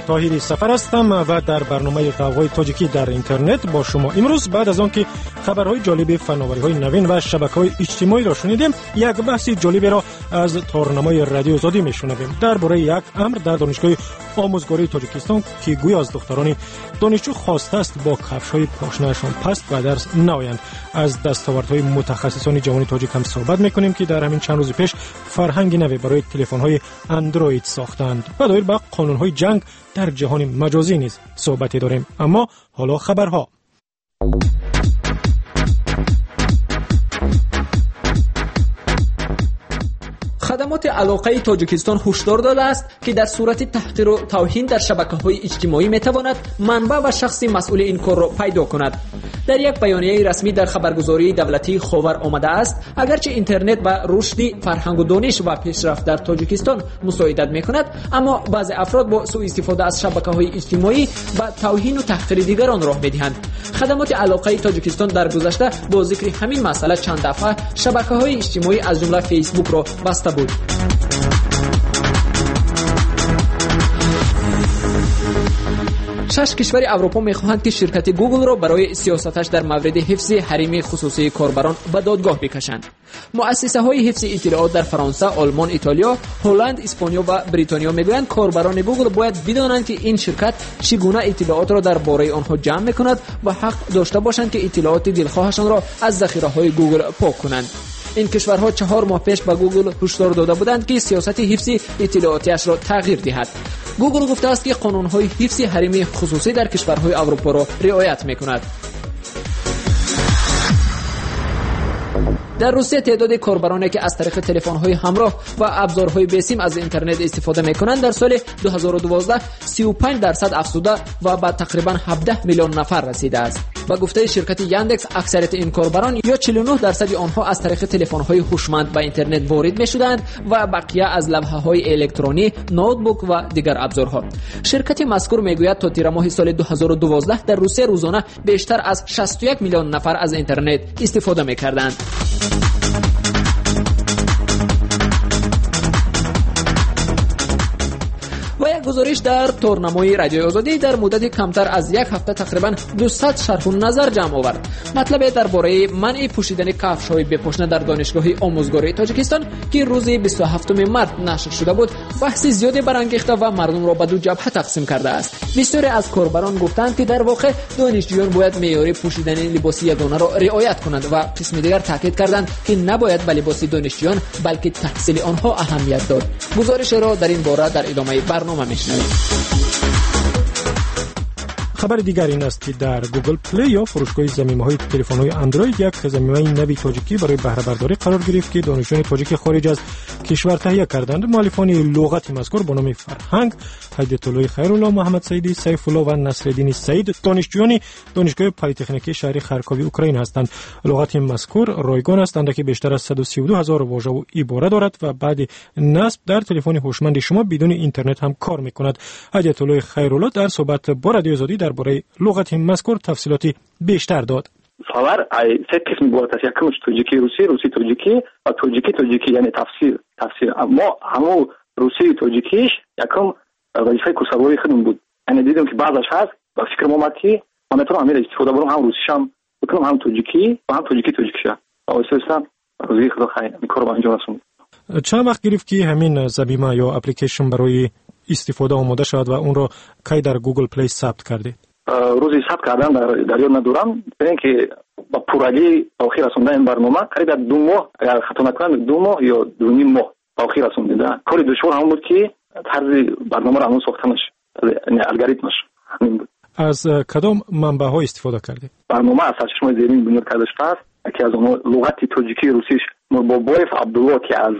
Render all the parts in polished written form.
طاهری سفر هستم و در برنامه قوقای تاجیکی در اینترنت با شما. امروز بعد از آن که خبرهای جالب فناوری‌های نوین و شبکه‌های اجتماعی را شنیدیم، یک بحث جالب را از تارنمای رادیو آزادی میشنویم درباره یک امر در دانشگاه آموزگاری تاجیکستان که گویا از دختران دانشجو خواسته است با کفش‌های پاشنه‌شان پست و درس نآیند. از دستاوردهای متخصصان جوان تاجیک هم صحبت می‌کنیم که در همین چند روز پیش فرهنگ نوی برای تلفن‌های اندروید ساختند. و دایر به قانون‌های جنگ در جهان مجازی نیز صحبتی داریم. اما حالا خبرها. خدمات علاقه تاجیکستان هشدار داده است که در صورت تحقیر و توهین در شبکه‌های اجتماعی می‌تواند منبع و شخص مسئول این کار را پیدا کند. در یک بیانیه رسمی در خبرگزاری دولتی خبر آمده است اگرچه اینترنت و رشد فرهنگ و دانش و پیشرفت در تاجیکستان مساعدت می‌کند، اما بعضی افراد با سوء استفاده از شبکه‌های اجتماعی به توهین و تحقیر دیگران راه می‌دهند. خدمات علاقه تاجیکستان در گذشته با ذکر همین مسئله چند دفعه شبکه‌های اجتماعی از جمله فیسبوک را بسته بود. شش کشور اروپا می‌خواهند که شرکت گوگل را برای سیاستش در مورد حفظ حریم خصوصی کاربران به دادگاه بکشند. مؤسسه‌های حفظ اطلاعات در فرانسه، آلمان، ایتالیا، هلند، اسپانیا و بریتانیا می‌گویند کاربران گوگل باید بدانند که این شرکت چگونه اطلاعات را درباره آنها جمع می‌کند و حق داشته باشند که اطلاعات دلخواهشان را از ذخیره‌های گوگل پاک کنند. این کشورها 4 ماه پیش به گوگل هشدار داده بودند که سیاست حفظ اطلاعاتیش را تغییر دهد. گوگل گفته است که قانون‌های حفظ حریم خصوصی در کشورهای اروپا را رعایت می‌کند. در روسیه تعداد کاربرانی که از طریق تلفن‌های همراه و ابزارهای بسیم از اینترنت استفاده می‌کنند در سال 2012 35% افزوده و به تقریبا 17 میلیون نفر رسیده است. با گفته شرکت یاندکس اکثریت این کاربران یا 49% آنها از طریق تلفن‌های هوشمند به اینترنت وارد می‌شدند و بقیه از لوحه‌های الکترونی، نوتبوک و دیگر ابزارها. شرکت مذکور می‌گوید تا تیر ماه سال 2012 در روسیه روزانه بیشتر از 61 میلیون نفر از اینترنت استفاده می‌کردند. گزارش در تورنمای رادیو آزادی در مدت کمتر از یک هفته تقریبا 200 شرح و نظر جمع آورد. مطلب درباره منع پوشیدن کفش‌های بپوشنده در دانشگاه آموزگاری تاجیکستان که روز 27 مارس نشر شده بود، بحث زیادی برانگیخته و مردم را به دو جبهه تقسیم کرده است. بسیاری از کاربران گفتند که در واقع دانشجویان باید معیار پوشیدن لباس یگانه را رعایت کنند و قسم دیگر تاکید کردند که نباید به لباس دانشجویان بلکه تحصیل آنها اهمیت داد. گزارش را در این باره در ادامه برنامه میشنوید. خبر دیگر این است که در گوگل پلی یا فروشگاه ضمیمه‌های تلفن‌های اندروید یک ضمیمه نوی تاجیکی برای بهره برداری قرار گرفت که دانشجویان تاجیک خارج از کشور تهیه کردند. مؤلفان لغت مذکور با نام فرهنگ، هدایت الله خیرالله، محمد سعیدی، سیف الله و نصرالدین سعید دانشجویان دانشگاه پلی‌تکنیکی شهر خارکوی اوکراین هستند. لغت مذکور رایگان است که بیشتر از 132,000 واژه و عبارت دارد و بعد نصب در تلفن هوشمند شما بدون اینترنت هم کار می‌کند. هدایت الله خیرالله در صحبت با رادیو آزادی درباره لغت مذکور تفصیلاتی بیشتر داد. خبر سه قسم بود است. یکمش تاجیکی روسی تاجیکی و تاجیکی یعنی تفسیر. ما همون روسی تاجیکیش یکم وظیفه کسبوی خودم بود. یعنی دیدم که بعضش هست و فکر ما که من میتونم همین استفاده برم، هم روسیشم بکنم، هم تاجیکی و هم تاجیکیشم. اساسا روزی خدا خیر کارو انجام رسوندم. چند وقت گرفت که همین ضمیمه یا اپلیکیشن برای استفاده آماده شد و اون رو کی در گوگل پلی ثبت کردید؟ روزی ثبت کردم در یاد ندارم. ببین که با پورگی آخر رسوندن این برنامه قریب 2 ماه، اگر خطا نکنم 2 ماه یا 2.5 ماه آخر رسوندم. کاری دشوار هم بود که طرز برنامه رو همون ساختنش، یعنی الگوریتمش همین بود. از کدام منبع‌ها استفاده کردید؟ برنامه از سرچشمه زیرین بنیاد کرده شده که از اون لغت تاجیکی روسیش مربابایف عبدالله که از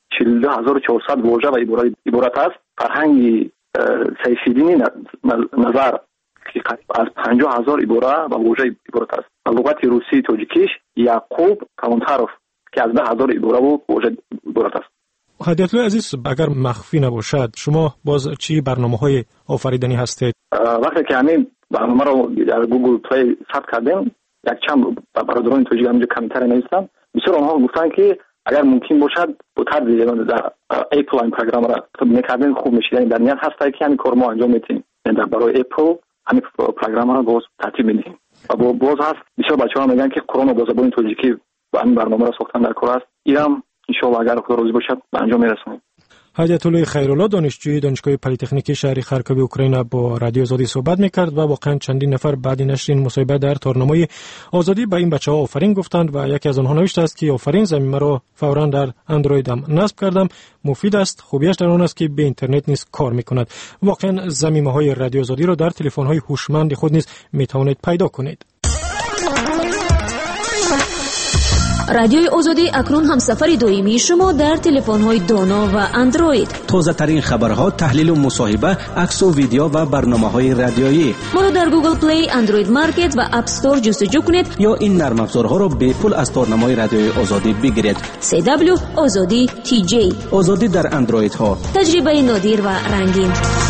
42400 واژه و عبارت است. فرهنگ سیفیدین نظر که از 50,000 عبارت و واژه عبارت است. و لغت روسی تاجیکیش یعقوب کلانتاروف که از 10,000 عبارت و واژه عبارت است. هدایت الله عزیز، اگر مخفی نباشد شما باز چی برنامه‌های آفریدنی هستید؟ وقتی که همین برنامه رو در گوگل پلی ثبت کردیم، یک چند برادران تاجیک همینجا کمیتر نوشتن. بسیار آنها گفتن که اگر ممکن باشد با طرز در اپل این پروگرام را می‌کردن خوب میشه. یعنی در نیت هست که همین کار ما انجام میدیم. در برای اپل همین پروگرام را باز ترتیب میدیم و باز هست بسیار بچه‌ها میگن که قرآن با زبان تاجیکی و این برنامه را ساختن در کار است. اینم ان شاء الله اگر خدا راضی باشد به انجام میرسونیم. حیات الله خیرالله دانشجوی دانشگاه پلی‌تکنیکی شهر خارکوب اوکراین با رادیو آزادی صحبت میکرد و واقعا چندین نفر بعد نشر این مصاحبه در تورنمای آزادی به این بچه‌ها آفرین گفتند و یکی از آنها نوشته است که آفرین زمینه را فوراً در اندرویدم نصب کردم، مفید است، خوبیش در آن است که به اینترنت نیز کار میکند. واقعا زمینه‌های رادیو آزادی را در تلفن‌های هوشمند خود نیز میتوانید پیدا کنید. رادیوی آزادی اکنون همسفر دائمی شما در تلفن‌های دانا و اندروید. تازه‌ترین خبرها، تحلیل و مصاحبه، عکس و ویدیو و برنامه‌های رادیویی. ما را در گوگل پلی، اندروید مارکت و اپ استور جستجو کنید یا این نرم افزارها را به پول از تورنمای رادیوی آزادی بگیرید. CW آزادی TJ آزادی در اندرویدها. تجربه نادر و رنگین.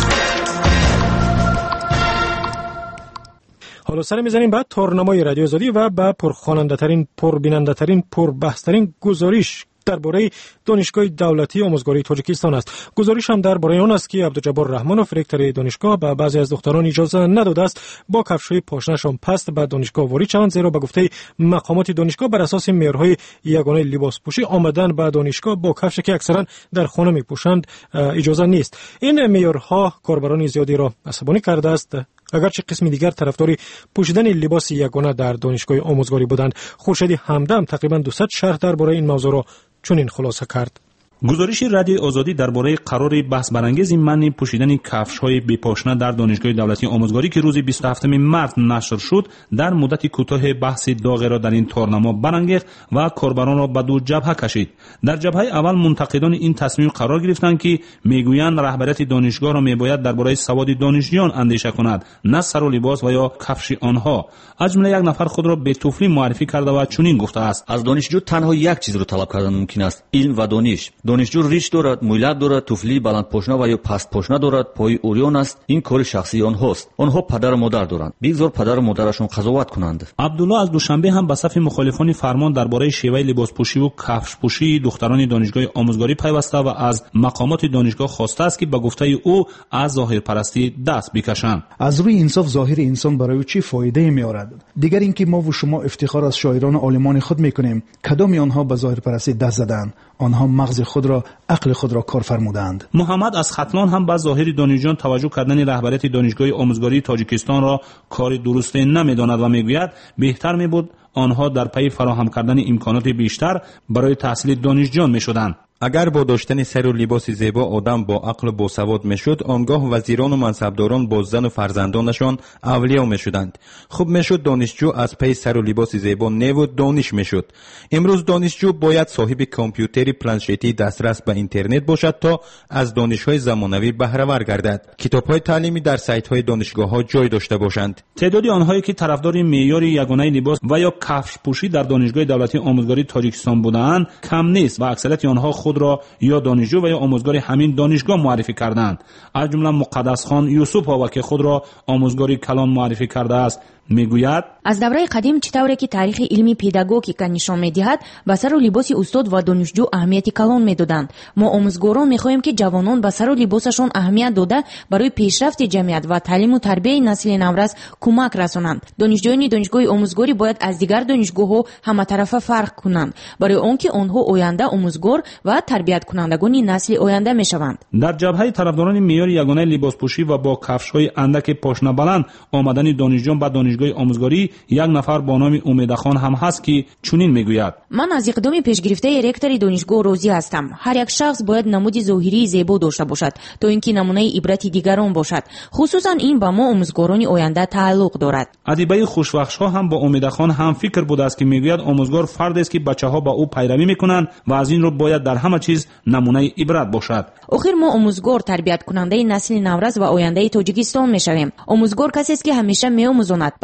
حالا سر میزنیم بعد تورنمای رادیو آزادی و با پرخواننده ترین، پربیننده ترین، پربحث ترین گزارش درباره دانشگاه دولتی آموزگاری تاجیکستان است. گزارش هم درباره آن است که عبدالجبار رحمانوف رکتور دانشگاه به بعضی از دختران اجازه نداده است با کفش‌های پاشنه‌شان پست به دانشگاه وارد شوند، زیرا به گفته مقامات دانشگاه بر اساس معیارهای یگانه لباس پوشی آمدن به دانشگاه با کفشی که اکثرا در خانه می‌پوشند اجازه نیست. این معیارها کاربران زیادی را عصبانی کرده است، اگرچه قسم دیگر طرفدار پوشیدن لباس یگانه در دانشگاه آموزگاری بودند. خورشید همدم تقریبا 200 شرح درباره این موضوع را چنین خلاصه کرد. گزارش رادیو آزادی درباره قرار بحث برانگیز منع پوشیدن کفش‌های بی‌پاشنه در دانشگاه دولتی آموزگاری که روز 27 مارس نشر شد، در مدت کوتاه بحث داغ را در این تورنما برانگیخت و کاربران را به دو جبهه کشید. در جبهه اول منتقدان این تصمیم قرار گرفتند که میگویند رهبریت دانشگاه را میباید درباره سواد دانشجویان اندیشه کند، نه سر و لباس و یا کفش آنها. از جمله یک نفر خود را به توفلی معرفی کرده و چنین گفته است: از دانشجو تنها یک چیز را طلب کردن ممکن است، علم و دانش. دانشجو ریش دارد، مویلت دارد، توفلی بلند پوشنه و یا پست پوشنه دارد، پای اوریان است. این کار شخصی آنهاست. آنها پدر و مادر دارند. بگذار پدر و مادرشون قضاوت کنند. عبدالله از دوشنبه هم به صف مخالفان فرمان درباره شیوه لباس پوشی و کفش پوشی دختران دانشگاه آموزگاری پیوسته و از مقامات دانشگاه خواسته است که به گفته او از ظاهرپرستی دست بکشند. از روی انصاف ظاهر انسان برای چی فایده می‌آورد؟ دیگر اینکه ما و شما افتخار از شاعران و عالمان خود می‌کنیم، کدام آنها به ظاهرپرستی دست زدند؟ آنها مغز خود را، عقل خود را کار فرمودند. محمد از ختلان هم به ظاهر دانشجویان توجه کردن رهبریت دانشگاه آموزگاری تاجیکستان را کار درست نمی‌داند و میگوید بهتر می‌بود آنها در پی فراهم کردن امکانات بیشتر برای تحصیل دانشجویان می‌شدند. اگر با داشتن سر و لباس زیبا آدم با عقل و با سواد میشد، آنگاه وزیران و منصبداران با زن و فرزندانشان اولیا میشدند. خوب میشد دانشجو از پی سر و لباس زیبا نو دانش میشد. امروز دانشجو باید صاحب کامپیوتری پلنشتی دسترس به اینترنت باشد تا از دانش‌های زمانوی بهره ور گردد. کتاب‌های تعلیمی در سایت‌های دانشگاه‌ها جای داشته باشند. تعدادی آنهایی که طرفدار معیار یگانه لباس و یا کفش پوشی در دانشگاه دولتی آموزگاری تاجیکستان بودند کم نیست و اکثریت آنها خود را یا دانشجو و یا آموزگار همین دانشگاه معرفی کردند. از جمله مقدس خان یوسف ها که خود را آموزگاری کلان معرفی کرده است میگوید: از دوره قدیم چطوره که تاریخ علمی پداگوگیکا نشان میدهد به سر و لباس استاد و دانشجو اهمیت کلان میدادند. ما آموزگاران میخواهیم که جوانان به سر و لباسشان اهمیت داده برای پیشرفت جمعیت و تعلیم و تربیت نسل نورس کمک رسانند. دانشجویان دانشگاه آموزگاری باید از دیگر دانشگاه‌ها همطرفه فرق کنند برای آنکه آنها آینده آموزگار و تربیت کنندگان نسل آینده میشوند. در جبهه طرفداران معیار یگانه لباس پوشی و با کفش‌های اندک پاشنه بلند آمدن دانشجویان به دانشگاه آموزگاری یک نفر با نام امیدخان هم هست که چنین میگوید: من از اقدام پیشگرفته رکتور دانشگاه راضی هستم. هر یک شخص باید نمود ظاهری زیبا داشته باشد تا اینکه نمونه عبرت دیگران باشد. خصوصا این با ما آموزگاران آینده تعلق دارد. ادیبه خوشبخش‌ها هم با امیدخان هم فکر بوده است که میگوید آموزگار فردی است که بچه‌ها با او پیروی میکنند و از این رو باید در همه چیز نمونه عبرت باشد. آخر ما آموزگار تربیت کننده نسل نورس و آینده تاجیکستان میشویم. آموزگار کسی است که همیشه میآموزاند،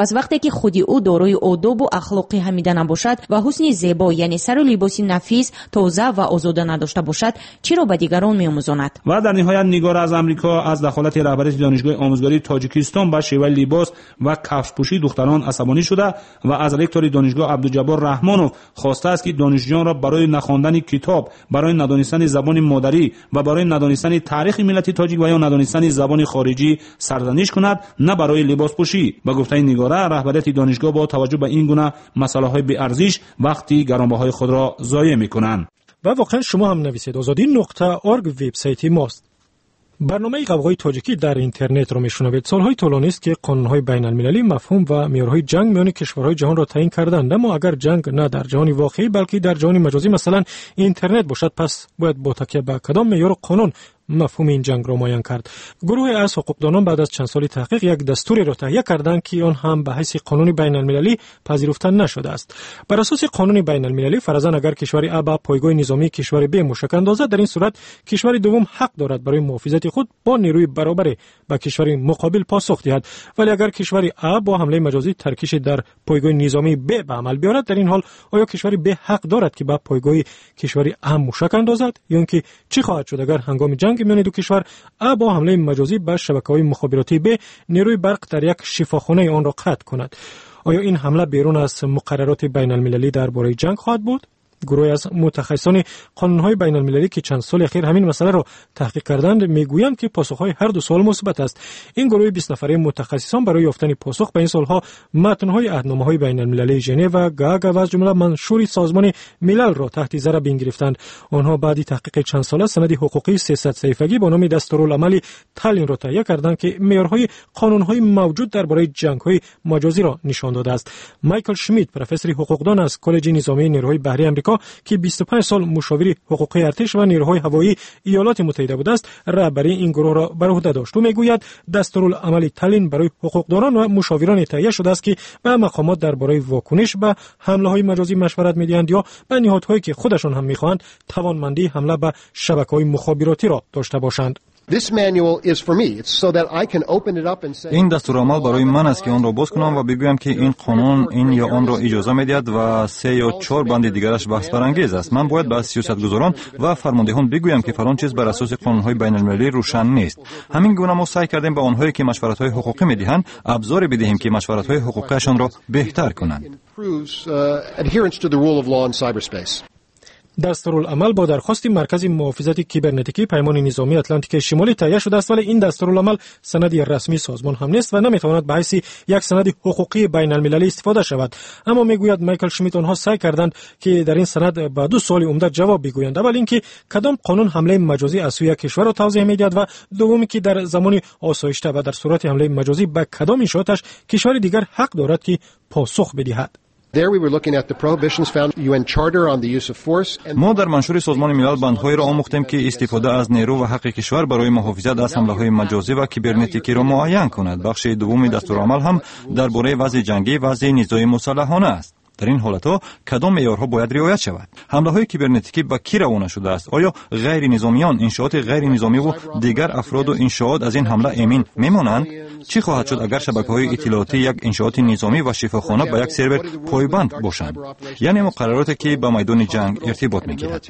پس وقتی که خودی او دارای آداب و اخلاقی حمیده نباشد و حسن زیبا یعنی سر و لباس نفیس، تازه و آزاده نداشته باشد، چرا به دیگران می‌آموزاند؟ و در نهایت نگار از امریکا از دخالت رهبری دانشگاه آموزگاری تاجیکستان به شیوه لباس و کفش‌پوشی دختران عصبانی شده و از رکتور دانشگاه عبدالجبار رحمانوف خواسته است که دانشجویان را برای نخواندن کتاب، برای ندانستن زبان مادری و برای ندانستن تاریخ ملت تاجیک و یا ندانستن زبان خارجی سرزنش کند، نه برای لباس پوشی. با گفته نگاره رهبریت دانشگاه با توجه به این گونه مسائل بی ارزش وقتی گرانبهای خود را ضایع می‌کنند. و واقعا شما هم نویسید azadi.org وبسایت ماست. برنامه قوقای تاجیکی در اینترنت را میشنوید. سالهای طولانی است که قانون‌های بین‌المللی مفهوم و معیارهای جنگ میان کشورهای جهان را تعیین کردند، اما اگر جنگ نه در جهان واقعی بلکه در جهان مجازی مثلا اینترنت باشد، پس باید با تکیه به کدام معیار و قانون مفهوم این جنگ را معین کرد. گروه از حقوقدانان بعد از چند سال تحقیق یک دستوری را تهیه کردند که آن هم به حیث قانون بین‌المللی پذیرفته نشده است. بر اساس قانون بین‌المللی فرضاً اگر کشور A به پایگاه نظامی کشور B موشک اندازد، در این صورت کشور دوم حق دارد برای محافظت خود با نیروی برابر به کشور مقابل پاسخ دهد. ولی اگر کشور A با حمله مجازی ترکیش در پایگاه نظامی B به عمل بیارد، در این حال آیا کشور B حق دارد که به پایگاه کشور A موشک اندازد؟ یا اینکه چی خواهد شد اگر هنگام جنگ میان دو کشور A با حمله مجازی به شبکه‌های مخابراتی B نیروی برق در یک شفاخانه آن را قطع کند؟ آیا این حمله بیرون از مقررات بین‌المللی درباره جنگ خواهد بود؟ گروهی از متخصصان قانون‌های بین‌المللی که چند سال اخیر همین مسئله را تحقیق کردند میگویند که پاسخ‌های هر دو سوال مثبت است. این گروه 20 نفره متخصصان برای یافتن پاسخ به این سوال‌ها متن‌های عهدنامه‌های بین‌المللی ژنو و گاگ و از جمله منشور سازمان ملل را تحت نظر گرفتند. آنها بعد تحقیق چند ساله سند حقوقی 300 صفحه‌ای با نام دستورالعمل تالین را تهیه کردند که معیارهای قانون‌های موجود درباره جنگ‌های مجازی را نشان داده است. مایکل شمیت پروفسور حقوقدان از کالج نظامی نیروهای بحری آمریکا که 25 سال مشاور حقوقی ارتش و نیروهای هوایی ایالات متحده بوده است، رهبری این گروه را بر عهده داشت. او میگوید دستورالعمل تالین برای حقوقدانان و مشاوران تهیه شده است که به مقامات درباره واکنش به حمله‌های مجازی مشورت می‌دهند یا به نهادهایی که خودشان هم می‌خواهند توانمندی حمله به شبکه‌های مخابراتی را داشته باشند. این دستورالعمل برای من است که آن را باز کنم و بگویم که این قانون این یا آن را اجازه می‌دهد و 3 یا 4 بند دیگرش بحث برانگیز است. من باید به سیاستگزاران و فرماندهان بگویم که فلان چیز بر اساس قانون‌های بین‌المللی روشن نیست. همین گونه ما سعی کردیم به آنهایی که مشورت‌های حقوقی می‌دهند ابزاری بدهیم که مشورت‌های حقوقیشان را بهتر کنند. دستورالعمل با درخواست مرکز محافظت کیبرنتیکی پیمان نظامی اتلانتیک شمالی تهیه شده است، ولی این دستورالعمل سندی رسمی سازمان هم نیست و نمیتواند به حیث یک سند حقوقی بین‌المللی استفاده شود. اما میگوید مایکل شمیت آنها سعی کردند که در این سند به 2 سوال عمده جواب بگویند. اول اینکه کدام قانون حمله مجازی از سوی کشور را توضیح میدهد و دومی که در زمان آسایشته و در صورت حمله مجازی به کدام انشاءاتش کشور دیگر حق دارد که پاسخ بدهد. ما در منشور سازمان ملل بندهایی را آموختیم که استفاده از نیرو و حق کشور برای محافظت از حمله‌های مجازی و کیبرنتیکی را معین کند. بخش دوم دستورالعمل هم درباره وضع جنگی و وضع نزاعی مسلحانه است. در این حالت‌ها کدام معیارها باید رعایت شود؟ حمله‌های کیبرنتیکی به کی روانه شده است؟ آیا غیر نظامیان، انشاءات غیر نظامی و دیگر افراد و انشاءات از این حمله امین میمانند؟ چی خواهد شد اگر شبکه‌های اطلاعاتی یک انشاءات نظامی و شفاخانه به یک سرور پایبند باشند؟ یعنی مقرراتی که به میدان جنگ ارتباط می‌گیرد.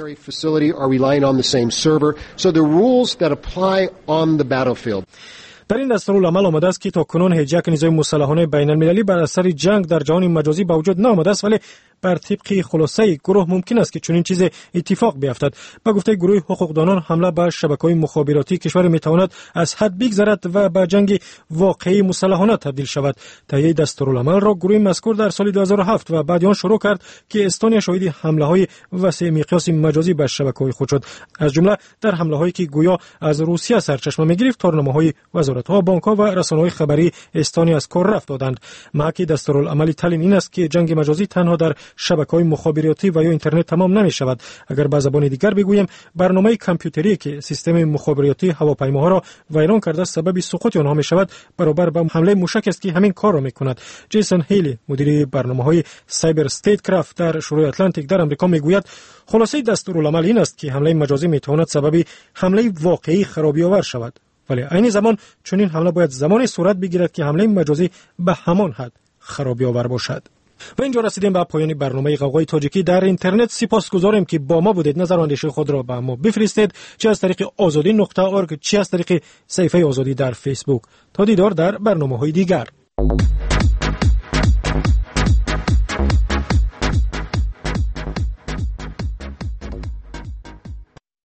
در این دستورالعمل آمده است که تاکنون هیچ یک نظام مسلحانه بین‌المللی بر اثر جنگ در جهان مجازی به وجود نآمده است، ولی بر طبق خلاصه گروه ممکن است که چنین چیز اتفاق بیفتد. به گفته گروه حقوقدانان حمله به شبکه‌های مخابراتی کشور میتواند از حد بگذرد و به جنگ واقعی مسلحانه تبدیل شود. تهیه دستورالعمل را گروه مذکور در سال 2007 و بعد آن شروع کرد که استونیا شاهد حمله‌های وسیع مقیاس مجازی به شبکه‌های خود شد، از جمله در حمله‌هایی که گویا از روسیه سرچشمه می‌گرفت. تورنمه‌های وزارت‌ها، بانک‌ها و رسانه‌های خبری استونیا از کار رفت دادند. محک دستورالعمل تالین این است که جنگ مجازی تنها در شبکه‌های مخابراتی و یا اینترنت تمام نمی‌شود. اگر به زبان دیگر بگویم برنامه کامپیوتری که سیستم مخابراتی هواپیماها را ویران کرده سبب سقوط آنها می‌شود، برابر با حمله موشک است که همین کار را می‌کند. جیسون هیلی مدیر برنامه‌های سایبر استیت کرافت در شورای اتلانتیک در آمریکا می‌گوید خلاصه دستورالعمل این است که حمله مجازی می‌تواند سبب حمله واقعی خرابی‌آور شود، ولی عین زمان چنین حمله باید زمانی صورت بگیرد که حمله مجازی به همان حد خرابی آور باشد. و اینجا رسیدیم به پایان برنامه غوغای تاجیکی در اینترنت. سپاسگزاریم که با ما بودید. نظر و اندیشه خود را به ما بفرستید، چه از طریق azadi.org چه از طریق صفحه آزادی در فیسبوک. تا دیدار در برنامه‌های دیگر.